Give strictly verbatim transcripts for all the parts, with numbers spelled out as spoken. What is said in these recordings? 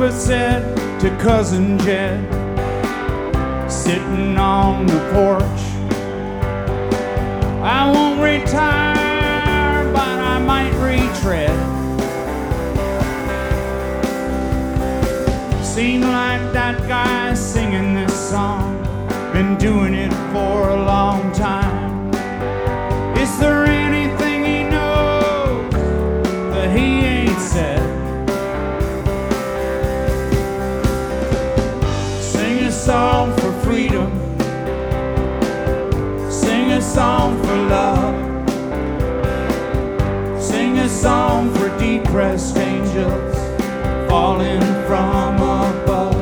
Grandpa said to Cousin Jed, sitting on the porch, I won't retire, but I might retread. Seemed like that guy singing this song been doing it for a long time. Is there anything he knows that he ain't said? Sing a song for freedom, sing a song for love, sing a song for depressed angels falling from above.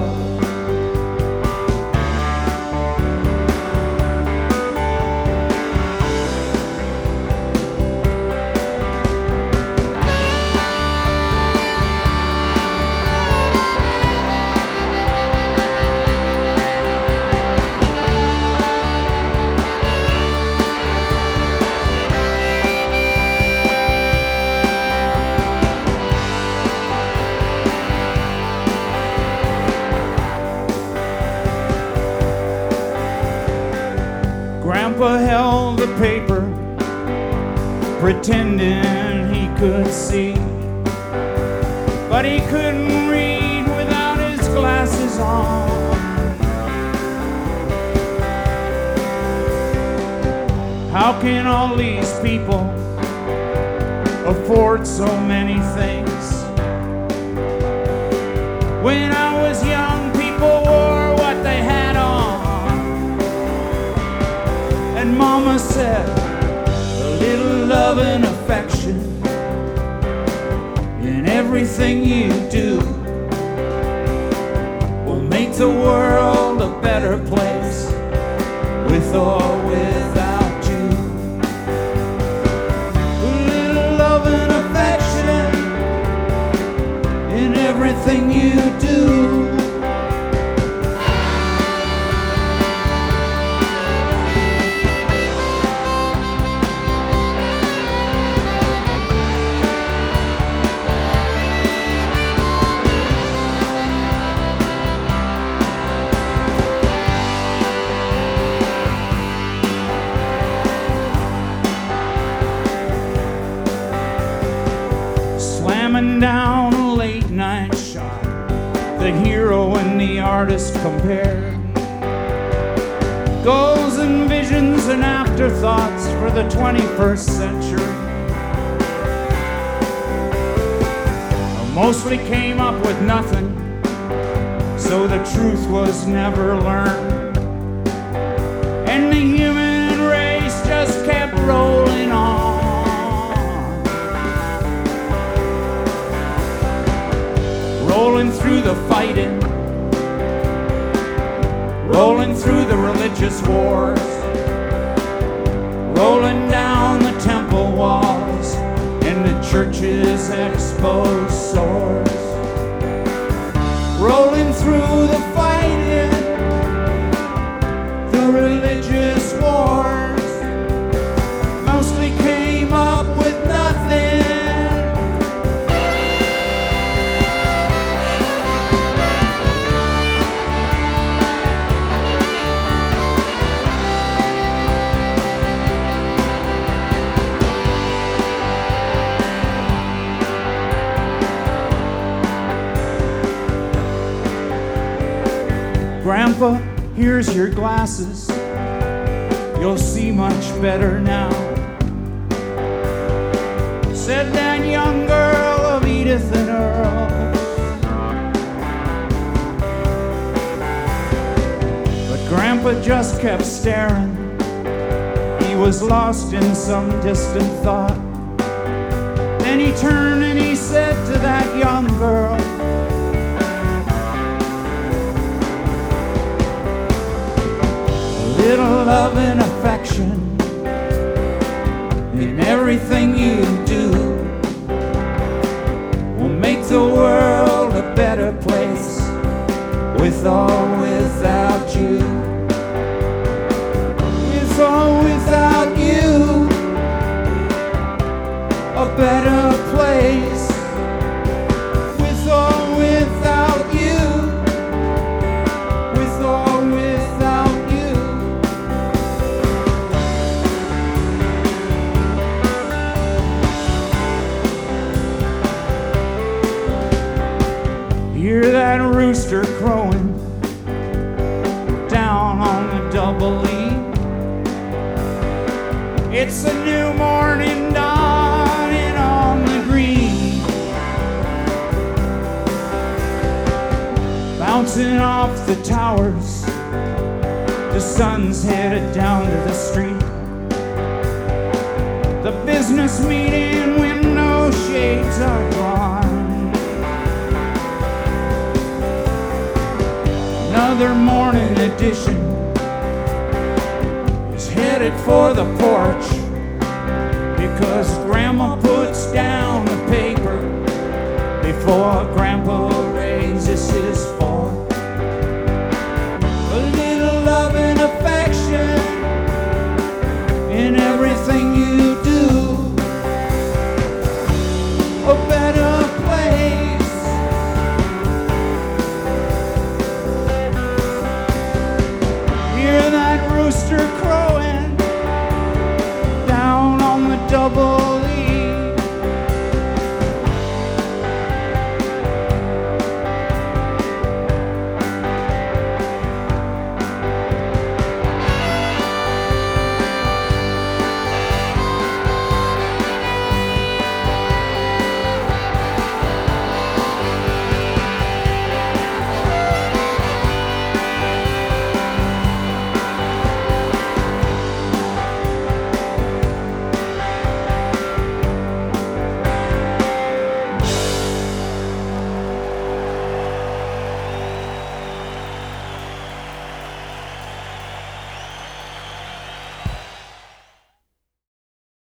Grandpa held the paper, pretending he could see, but he couldn't read without his glasses on. How can all these people afford so many things? When I was young, people wore what they had on. And Mama said, a little love and affection in everything you do will make the world a better place, with or without you. A little love and affection in everything you do. Slamming down a late night shot, the hero and the artist compared. Goals and visions and afterthoughts for the twenty-first century. I mostly came up with nothing, so the truth was never learned. And the human race just kept rolling on. Rolling through the fighting, rolling through the religious wars, rolling down the temple walls and the church's exposed sores. Rolling through the fighting, the religious wars, mostly came up with nothing. Grandpa, here's your glasses. You'll see much better now, said that young girl of Edith and Earl. But Grandpa just kept staring. He was lost in some distant thought. Then he turned and he said to that young girl, little love and affection in everything you do will make the world a better place, with or without you. With or without you, a better place, with or without you. Hear that rooster crowing down on the double E. It's a new morning dawning on the green, bouncing off the towers. The sun's headed down to the street. The business meeting window shades are gone. Another morning edition is headed for the porch, because Grandma puts down the paper before Grandpa raises his fork. A little love and affection in everything you do. Oh,